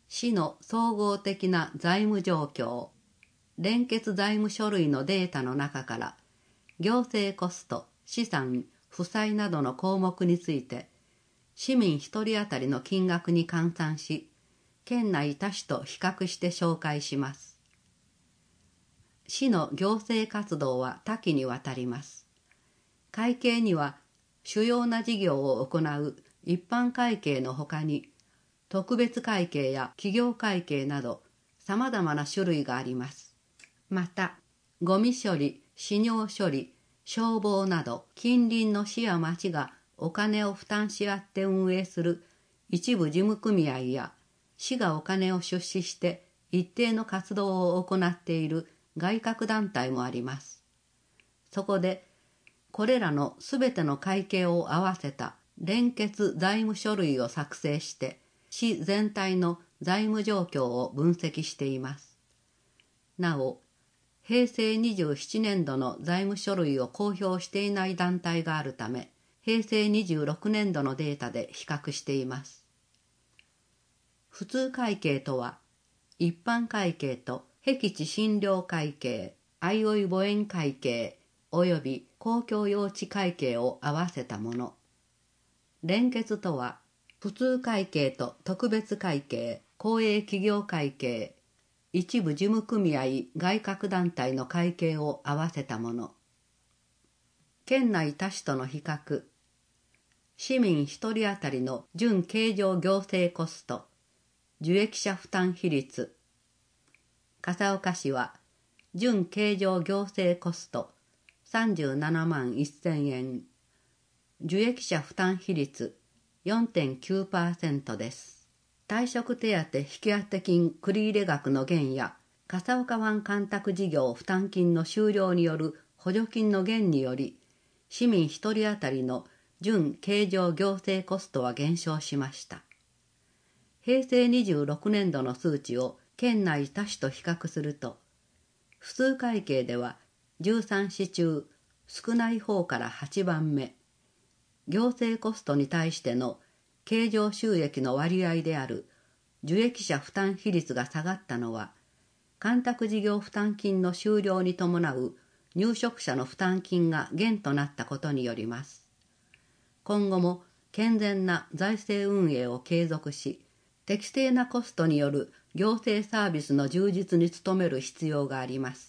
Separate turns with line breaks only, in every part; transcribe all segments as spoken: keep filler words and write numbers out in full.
市の総合的な財務状況、連結財務書類のデータの中から、行政コスト、資産、負債などの項目について、市民一人当たりの金額に換算し、県内他市と比較して紹介します。市の行政活動は多岐にわたります。会計には、主要な事業を行う一般会計のほかに、特別会計や企業会計など様々な種類があります。また、ゴミ処理、飼料処理、消防など近隣の市や町がお金を負担し合って運営する一部事務組合や市がお金を出資して一定の活動を行っている外郭団体もあります。そこで、これらのすべての会計を合わせた連結財務書類を作成して市全体の財務状況を分析しています。なお、平成にじゅうななねん度の財務書類を公表していない団体があるため、平成にじゅうろくねん度のデータで比較しています。普通会計とは、一般会計と僻地診療会計、相生母縁会計及び公共用地会計を合わせたもの。連結とは、普通会計と特別会計、公営企業会計、一部事務組合外郭団体の会計を合わせたもの。県内他市との比較。市民一人当たりの準経常行政コスト、受益者負担比率。笠岡市は、準経常行政コストさんじゅうななまんせんえん、受益者負担比率 よんてんきゅうパーセント です。退職手当引き当て金繰入額の減や、笠岡湾干拓事業負担金の終了による補助金の減により、市民一人当たりの準経常行政コストは減少しました。平成にじゅうろくねん度の数値を県内他市と比較すると、普通会計ではじゅうさん市中少ない方からはちばんめ、行政コストに対しての経常収益の割合である受益者負担比率が下がったのは、干拓事業負担金の終了に伴う入植者の負担金が減となったことによります。今後も健全な財政運営を継続し、適正なコストによる行政サービスの充実に努める必要があります。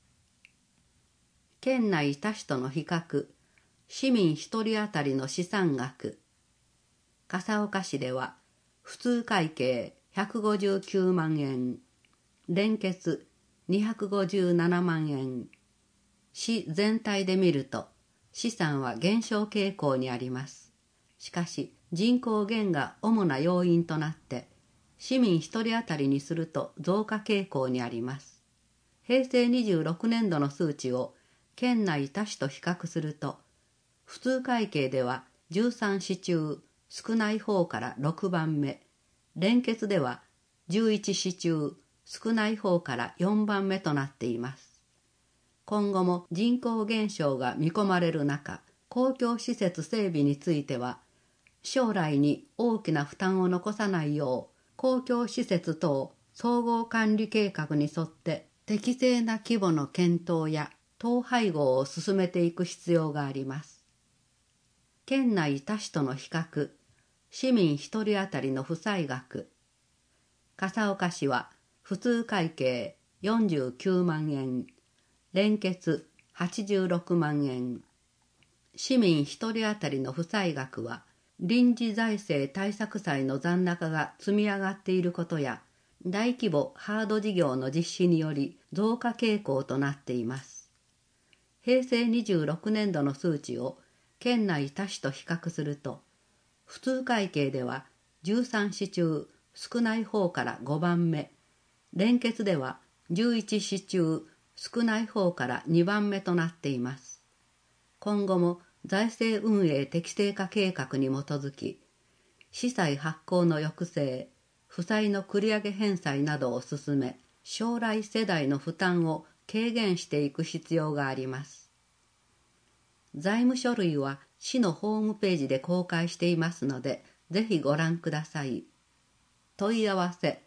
県内他市との比較、市民一人当たりの資産額。笠岡市では、普通会計ひゃくごじゅうきゅうまんえん、連結にひゃくごじゅうななまんえん。市全体で見ると、資産は減少傾向にあります。しかし、人口減が主な要因となって、市民一人当たりにすると増加傾向にあります。平成にじゅうろくねん度の数値を県内他市と比較すると、普通会計ではじゅうさん市中少ない方からろくばんめ、連結ではじゅういち市中少ない方からよんばんめとなっています。今後も人口減少が見込まれる中、公共施設整備については、将来に大きな負担を残さないよう、公共施設等総合管理計画に沿って適正な規模の検討や統廃合を進めていく必要があります。県内他市との比較、市民一人当たりの負債額。笠岡市は普通会計よんじゅうきゅうまんえん、連結はちじゅうろくまんえん。市民一人当たりの負債額は、臨時財政対策債の残高が積み上がっていることや、大規模ハード事業の実施により増加傾向となっています。平成にじゅうろくねん度の数値を県内他市と比較すると、普通会計ではじゅうさん市中少ない方からごばんめ、連結ではじゅういち市中少ない方からにばんめとなっています。今後も財政運営適正化計画に基づき、資債発行の抑制、負債の繰り上げ返済などを進め、将来世代の負担を軽減していく必要があります。財務書類は市のホームページで公開していますので、ぜひご覧ください。問い合わせ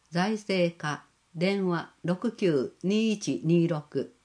財政課電話ろくきゅうにいちにろく